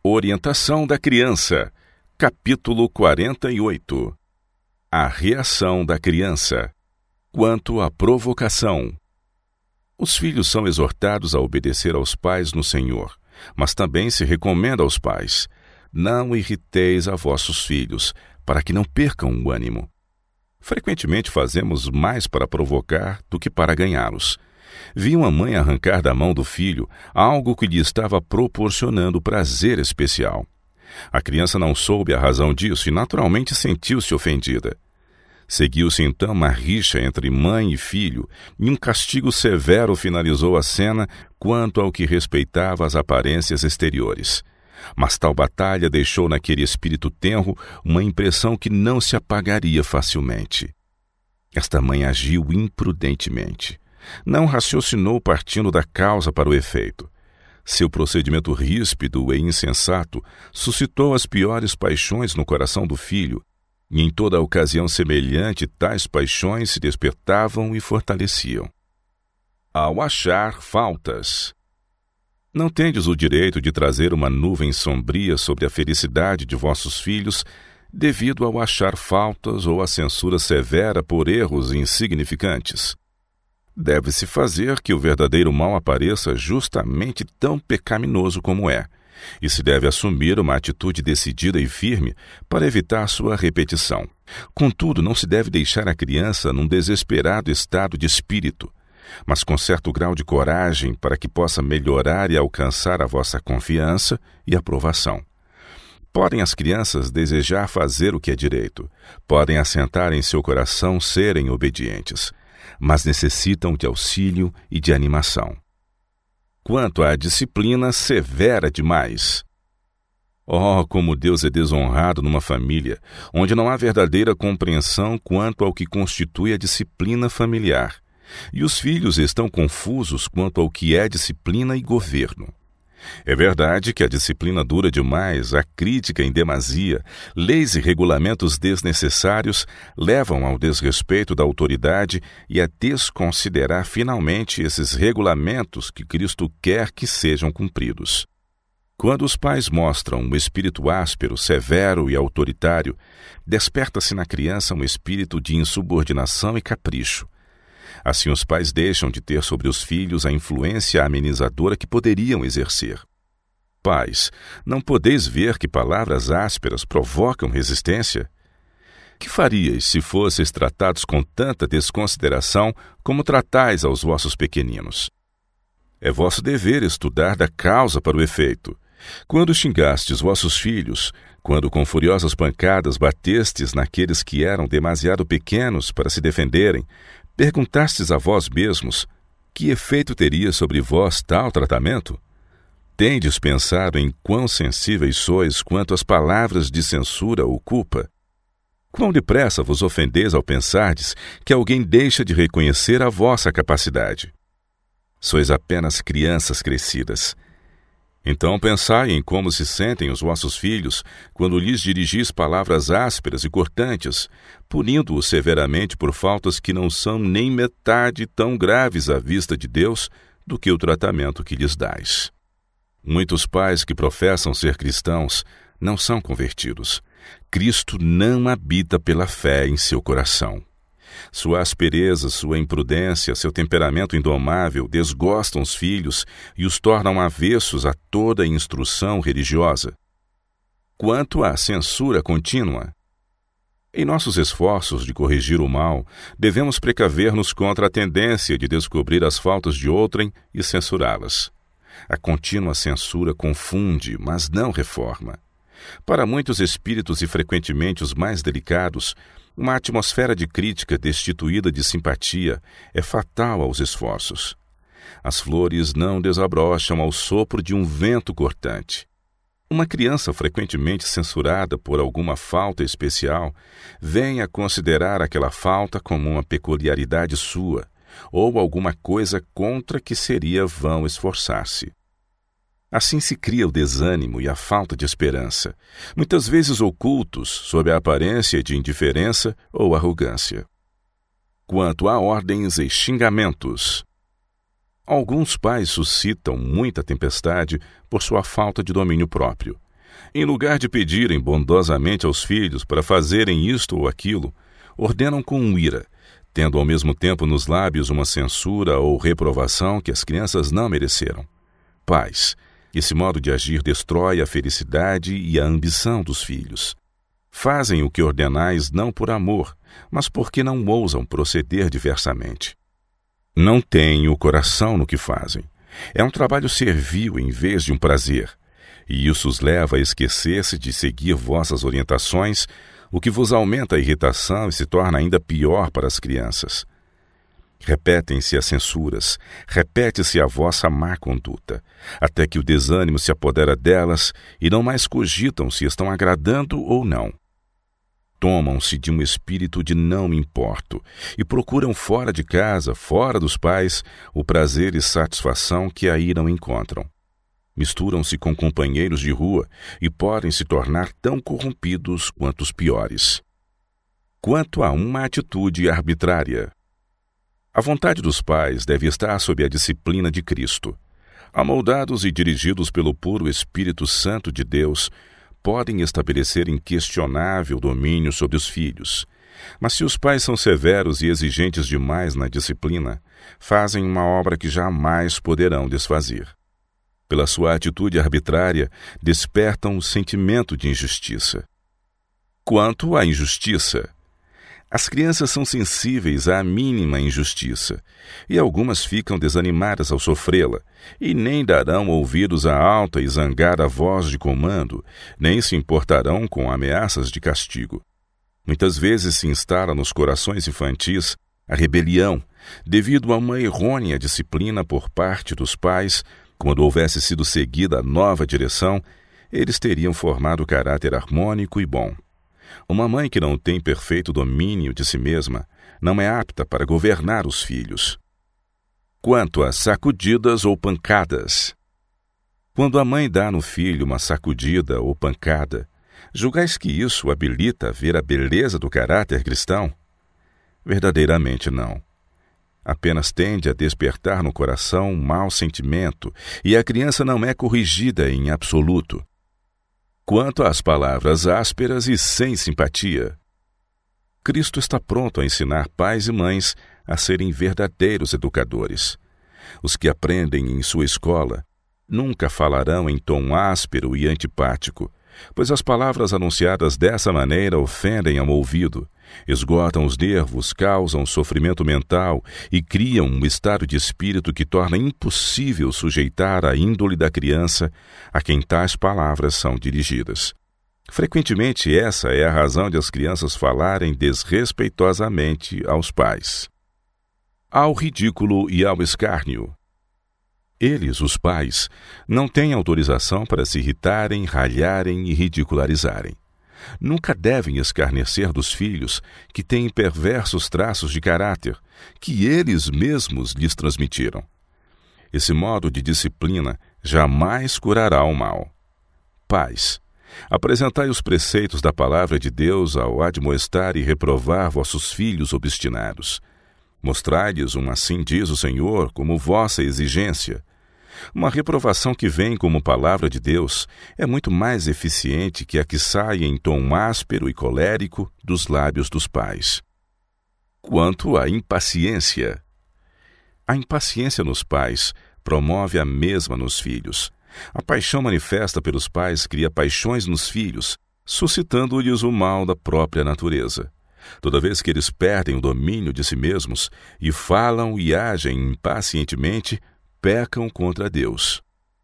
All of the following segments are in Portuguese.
Orientação da criança. Capítulo 48. A reação da criança. Quanto à provocação. Os filhos são exortados a obedecer aos pais no Senhor, mas também se recomenda aos pais: não irriteis a vossos filhos, para que não percam o ânimo. Frequentemente fazemos mais para provocar do que para ganhá-los. Vi uma mãe arrancar da mão do filho algo que lhe estava proporcionando prazer especial. A criança não soube a razão disso e naturalmente sentiu-se ofendida. Seguiu-se então uma rixa entre mãe e filho, e um castigo severo finalizou a cena quanto ao que respeitava as aparências exteriores. Mas tal batalha deixou naquele espírito tenro uma impressão que não se apagaria facilmente. Esta mãe agiu imprudentemente. Não raciocinou partindo da causa para o efeito. Seu procedimento ríspido e insensato suscitou as piores paixões no coração do filho, e em toda ocasião semelhante tais paixões se despertavam e fortaleciam. Ao achar faltas. Não tendes o direito de trazer uma nuvem sombria sobre a felicidade de vossos filhos, devido ao achar faltas ou à censura severa por erros insignificantes. Deve-se fazer que o verdadeiro mal apareça justamente tão pecaminoso como é, e se deve assumir uma atitude decidida e firme para evitar sua repetição. Contudo, não se deve deixar a criança num desesperado estado de espírito, mas com certo grau de coragem para que possa melhorar e alcançar a vossa confiança e aprovação. Podem as crianças desejar fazer o que é direito, podem assentar em seu coração serem obedientes, mas necessitam de auxílio e de animação. Quanto à disciplina severa demais. Oh, como Deus é desonrado numa família onde não há verdadeira compreensão quanto ao que constitui a disciplina familiar, e os filhos estão confusos quanto ao que é disciplina e governo. É verdade que a disciplina dura demais, a crítica em demasia, leis e regulamentos desnecessários levam ao desrespeito da autoridade e a desconsiderar finalmente esses regulamentos que Cristo quer que sejam cumpridos. Quando os pais mostram um espírito áspero, severo e autoritário, desperta-se na criança um espírito de insubordinação e capricho. Assim, os pais deixam de ter sobre os filhos a influência amenizadora que poderiam exercer. Pais, não podeis ver que palavras ásperas provocam resistência? Que faríeis se fosseis tratados com tanta desconsideração como tratais aos vossos pequeninos? É vosso dever estudar da causa para o efeito. Quando xingastes vossos filhos, quando com furiosas pancadas batestes naqueles que eram demasiado pequenos para se defenderem, perguntastes a vós mesmos: que efeito teria sobre vós tal tratamento? Tendes pensado em quão sensíveis sois quanto às palavras de censura ou culpa? Quão depressa vos ofendeis ao pensardes que alguém deixa de reconhecer a vossa capacidade? Sois apenas crianças crescidas. Então pensai em como se sentem os vossos filhos quando lhes dirigis palavras ásperas e cortantes, punindo-os severamente por faltas que não são nem metade tão graves à vista de Deus do que o tratamento que lhes dais. Muitos pais que professam ser cristãos não são convertidos. Cristo não habita pela fé em seu coração. Sua aspereza, sua imprudência, seu temperamento indomável desgostam os filhos e os tornam avessos a toda a instrução religiosa. Quanto à censura contínua. Em nossos esforços de corrigir o mal, devemos precaver-nos contra a tendência de descobrir as faltas de outrem e censurá-las. A contínua censura confunde, mas não reforma. Para muitos espíritos e frequentemente os mais delicados, uma atmosfera de crítica destituída de simpatia é fatal aos esforços. As flores não desabrocham ao sopro de um vento cortante. Uma criança frequentemente censurada por alguma falta especial vem a considerar aquela falta como uma peculiaridade sua, ou alguma coisa contra que seria vão esforçar-se. Assim se cria o desânimo e a falta de esperança, muitas vezes ocultos sob a aparência de indiferença ou arrogância. Quanto a ordens e xingamentos. Alguns pais suscitam muita tempestade por sua falta de domínio próprio, Em lugar de pedirem bondosamente aos filhos para fazerem isto ou aquilo, ordenam com ira, tendo ao mesmo tempo nos lábios uma censura ou reprovação que as crianças não mereceram. Pais, esse modo de agir destrói a felicidade e a ambição dos filhos. Fazem o que ordenais não por amor, mas porque não ousam proceder diversamente. Não têm o coração no que fazem. É um trabalho servil em vez de um prazer, e isso os leva a esquecer-se de seguir vossas orientações, o que vos aumenta a irritação e se torna ainda pior para as crianças. Repetem-se as censuras, repete-se a vossa má conduta, até que o desânimo se apodera delas e não mais cogitam se estão agradando ou não. Tomam-se de um espírito de não me importo e procuram fora de casa, fora dos pais, o prazer e satisfação que aí não encontram. Misturam-se com companheiros de rua e podem se tornar tão corrompidos quanto os piores. Quanto a uma atitude arbitrária. A vontade dos pais deve estar sob a disciplina de Cristo. Amoldados e dirigidos pelo puro Espírito Santo de Deus, podem estabelecer inquestionável domínio sobre os filhos. Mas se os pais são severos e exigentes demais na disciplina, fazem uma obra que jamais poderão desfazer. Pela sua atitude arbitrária, despertam o sentimento de injustiça. Quanto à injustiça, as crianças são sensíveis à mínima injustiça, e algumas ficam desanimadas ao sofrê-la, e nem darão ouvidos à alta e zangada voz de comando, nem se importarão com ameaças de castigo. Muitas vezes se instala nos corações infantis a rebelião, devido a uma errônea disciplina por parte dos pais. Quando houvesse sido seguida a nova direção, eles teriam formado caráter harmônico e bom. Uma mãe que não tem perfeito domínio de si mesma não é apta para governar os filhos. Quanto a sacudidas ou pancadas. Quando a mãe dá no filho uma sacudida ou pancada, julgais que isso habilita a ver a beleza do caráter cristão? Verdadeiramente não. Apenas tende a despertar no coração um mau sentimento e a criança não é corrigida em absoluto. Quanto às palavras ásperas e sem simpatia, Cristo está pronto a ensinar pais e mães a serem verdadeiros educadores. Os que aprendem em sua escola nunca falarão em tom áspero e antipático, pois as palavras anunciadas dessa maneira ofendem ao ouvido, esgotam os nervos, causam sofrimento mental e criam um estado de espírito que torna impossível sujeitar a índole da criança a quem tais palavras são dirigidas. Frequentemente essa é a razão de as crianças falarem desrespeitosamente aos pais. Ao ridículo e ao escárnio. Eles, os pais, não têm autorização para se irritarem, ralharem e ridicularizarem. Nunca devem escarnecer dos filhos que têm perversos traços de caráter que eles mesmos lhes transmitiram. Esse modo de disciplina jamais curará o mal. Pais, apresentai os preceitos da palavra de Deus ao admoestar e reprovar vossos filhos obstinados. Mostrai-lhes um assim diz o Senhor como vossa exigência. Uma reprovação que vem como palavra de Deus é muito mais eficiente que a que sai em tom áspero e colérico dos lábios dos pais. Quanto à impaciência. A impaciência nos pais promove a mesma nos filhos. A paixão manifesta pelos pais cria paixões nos filhos, suscitando-lhes o mal da própria natureza. Toda vez que eles perdem o domínio de si mesmos e falam e agem impacientemente, pecam contra Deus.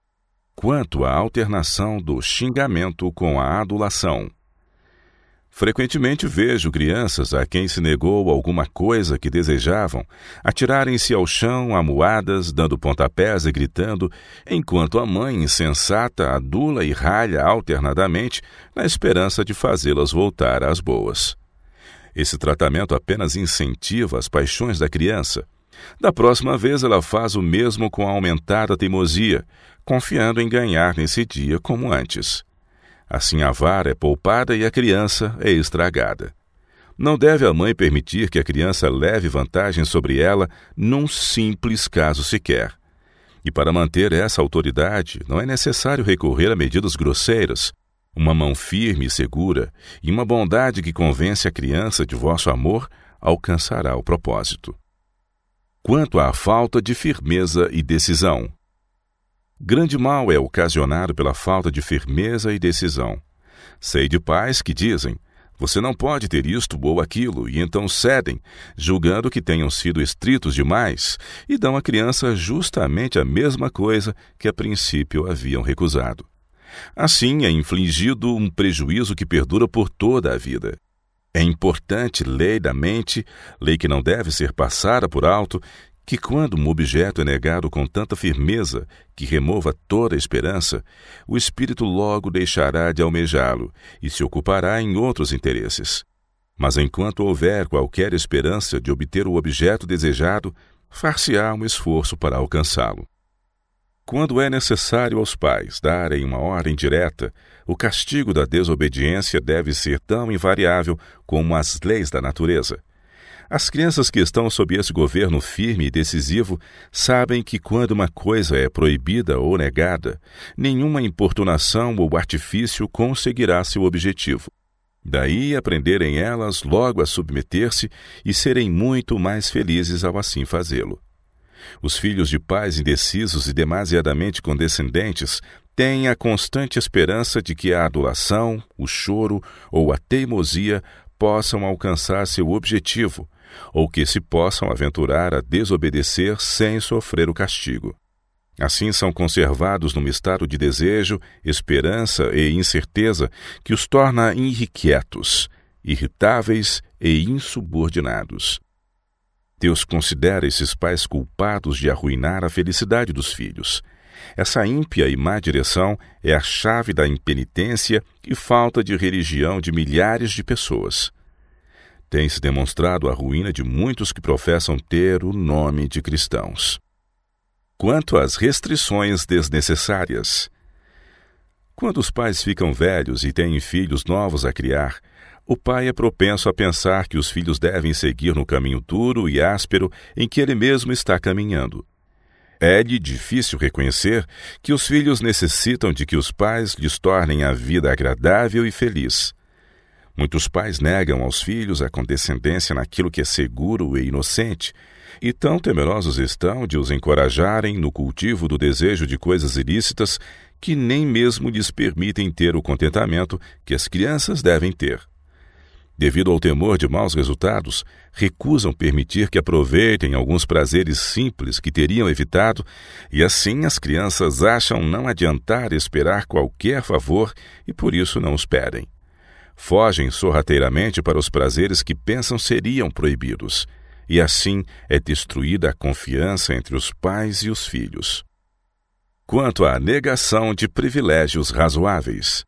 Quanto à alternação do xingamento com a adulação. Frequentemente vejo crianças a quem se negou alguma coisa que desejavam atirarem-se ao chão amuadas, dando pontapés e gritando, enquanto a mãe insensata adula e ralha alternadamente na esperança de fazê-las voltar às boas. Esse tratamento apenas incentiva as paixões da criança. Da próxima vez ela faz o mesmo com a aumentada teimosia, confiando em ganhar nesse dia como antes. Assim a vara é poupada e a criança é estragada. Não deve a mãe permitir que a criança leve vantagem sobre ela num simples caso sequer. E para manter essa autoridade, não é necessário recorrer a medidas grosseiras, Uma mão firme e segura e uma bondade que convence a criança de vosso amor alcançará o propósito. Quanto à falta de firmeza e decisão. Grande mal é ocasionado pela falta de firmeza e decisão. Sei de pais que dizem: você não pode ter isto ou aquilo, e então cedem, julgando que tenham sido estritos demais, e dão à criança justamente a mesma coisa que a princípio haviam recusado. Assim é infligido um prejuízo que perdura por toda a vida. É importante lei da mente, lei que não deve ser passada por alto, que quando um objeto é negado com tanta firmeza que remova toda a esperança, o espírito logo deixará de almejá-lo e se ocupará em outros interesses. Mas enquanto houver qualquer esperança de obter o objeto desejado, far-se-á um esforço para alcançá-lo. Quando é necessário aos pais darem uma ordem direta, o castigo da desobediência deve ser tão invariável como as leis da natureza. As crianças que estão sob esse governo firme e decisivo sabem que quando uma coisa é proibida ou negada, nenhuma importunação ou artifício conseguirá seu objetivo. Daí aprenderem elas logo a submeter-se e serem muito mais felizes ao assim fazê-lo. Os filhos de pais indecisos e demasiadamente condescendentes têm a constante esperança de que a adulação, o choro ou a teimosia possam alcançar seu objetivo, ou que se possam aventurar a desobedecer sem sofrer o castigo. Assim são conservados num estado de desejo, esperança e incerteza que os torna irrequietos, irritáveis e insubordinados. Deus considera esses pais culpados de arruinar a felicidade dos filhos. Essa ímpia e má direção é a chave da impenitência e falta de religião de milhares de pessoas. Tem-se demonstrado a ruína de muitos que professam ter o nome de cristãos. Quanto às restrições desnecessárias. Quando os pais ficam velhos e têm filhos novos a criar, o pai é propenso a pensar que os filhos devem seguir no caminho duro e áspero em que ele mesmo está caminhando. É-lhe difícil reconhecer que os filhos necessitam de que os pais lhes tornem a vida agradável e feliz. Muitos pais negam aos filhos a condescendência naquilo que é seguro e inocente, e tão temerosos estão de os encorajarem no cultivo do desejo de coisas ilícitas que nem mesmo lhes permitem ter o contentamento que as crianças devem ter. Devido ao temor de maus resultados, recusam permitir que aproveitem alguns prazeres simples que teriam evitado, e assim as crianças acham não adiantar esperar qualquer favor e por isso não os pedem. Fogem sorrateiramente para os prazeres que pensam seriam proibidos, e assim é destruída a confiança entre os pais e os filhos. Quanto à negação de privilégios razoáveis.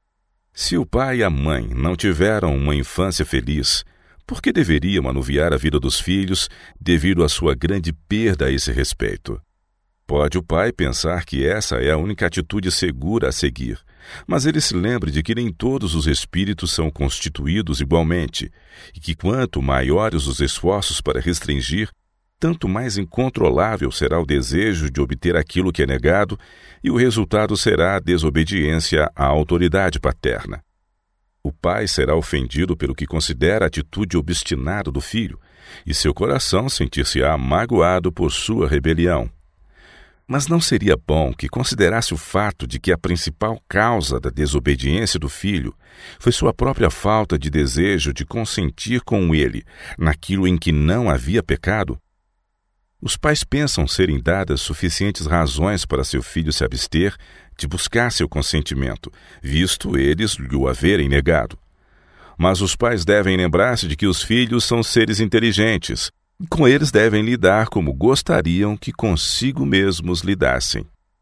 Se o pai e a mãe não tiveram uma infância feliz, por que deveriam anuviar a vida dos filhos devido à sua grande perda a esse respeito? Pode o pai pensar que essa é a única atitude segura a seguir, mas ele se lembre de que nem todos os espíritos são constituídos igualmente, e que quanto maiores os esforços para restringir, tanto mais incontrolável será o desejo de obter aquilo que é negado, e o resultado será a desobediência à autoridade paterna. O pai será ofendido pelo que considera a atitude obstinada do filho, e seu coração sentir-se-á magoado por sua rebelião. Mas não seria bom que considerasse o fato de que a principal causa da desobediência do filho foi sua própria falta de desejo de consentir com ele naquilo em que não havia pecado? Os pais pensam serem dadas suficientes razões para seu filho se abster de buscar seu consentimento, visto eles lhe o haverem negado. Mas os pais devem lembrar-se de que os filhos são seres inteligentes, e com eles devem lidar como gostariam que consigo mesmos lidassem.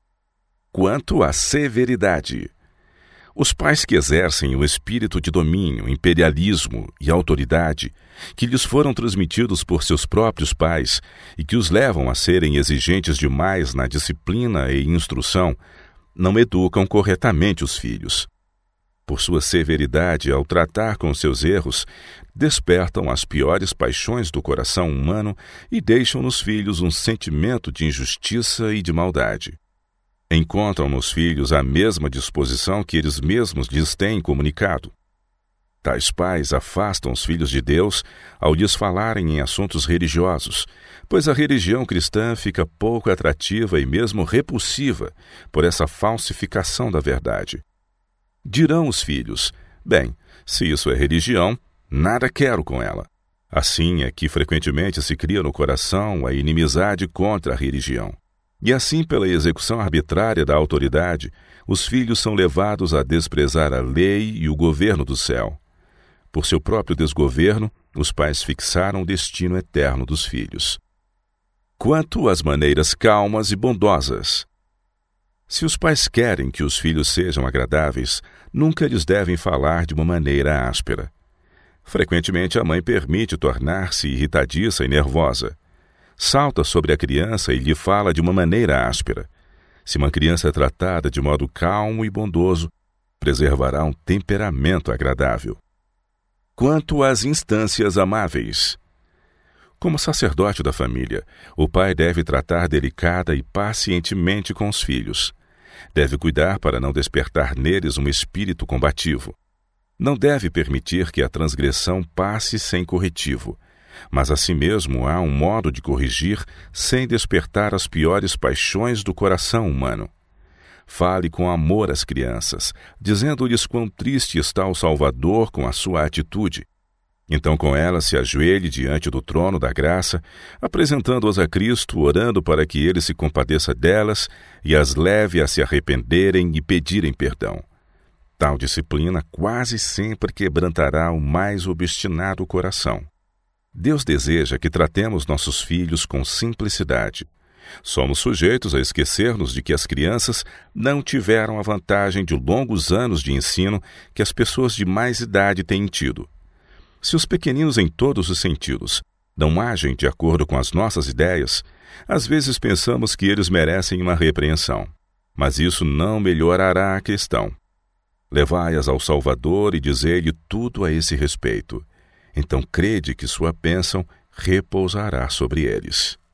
Quanto à severidade. Os pais que exercem o espírito de domínio, imperialismo e autoridade, que lhes foram transmitidos por seus próprios pais e que os levam a serem exigentes demais na disciplina e instrução, não educam corretamente os filhos. Por sua severidade ao tratar com seus erros, despertam as piores paixões do coração humano e deixam nos filhos um sentimento de injustiça e de maldade. Encontram nos filhos a mesma disposição que eles mesmos lhes têm comunicado. Tais pais afastam os filhos de Deus ao lhes falarem em assuntos religiosos, pois a religião cristã fica pouco atrativa e mesmo repulsiva por essa falsificação da verdade. Dirão os filhos: bem, se isso é religião, nada quero com ela. Assim é que frequentemente se cria no coração a inimizade contra a religião. E assim, pela execução arbitrária da autoridade, os filhos são levados a desprezar a lei e o governo do céu. Por seu próprio desgoverno, os pais fixaram o destino eterno dos filhos. Quanto às maneiras calmas e bondosas. Se os pais querem que os filhos sejam agradáveis, nunca lhes devem falar de uma maneira áspera. Frequentemente a mãe permite tornar-se irritadiça e nervosa. Salta sobre a criança e lhe fala de uma maneira áspera. Se uma criança é tratada de modo calmo e bondoso, preservará um temperamento agradável. Quanto às instâncias amáveis. Como sacerdote da família, o pai deve tratar delicada e pacientemente com os filhos. Deve cuidar para não despertar neles um espírito combativo. Não deve permitir que a transgressão passe sem corretivo, mas assim mesmo há um modo de corrigir sem despertar as piores paixões do coração humano. Fale com amor às crianças, dizendo-lhes quão triste está o Salvador com a sua atitude. Então com elas se ajoelhe diante do trono da graça, apresentando-as a Cristo, orando para que ele se compadeça delas e as leve a se arrependerem e pedirem perdão. Tal disciplina quase sempre quebrantará o mais obstinado coração. Deus deseja que tratemos nossos filhos com simplicidade. Somos sujeitos a esquecer-nos de que as crianças não tiveram a vantagem de longos anos de ensino que as pessoas de mais idade têm tido. Se os pequeninos em todos os sentidos não agem de acordo com as nossas ideias, às vezes pensamos que eles merecem uma repreensão. Mas isso não melhorará a questão. Levai-as ao Salvador e dizei-lhe tudo a esse respeito. Então crede que sua bênção repousará sobre eles.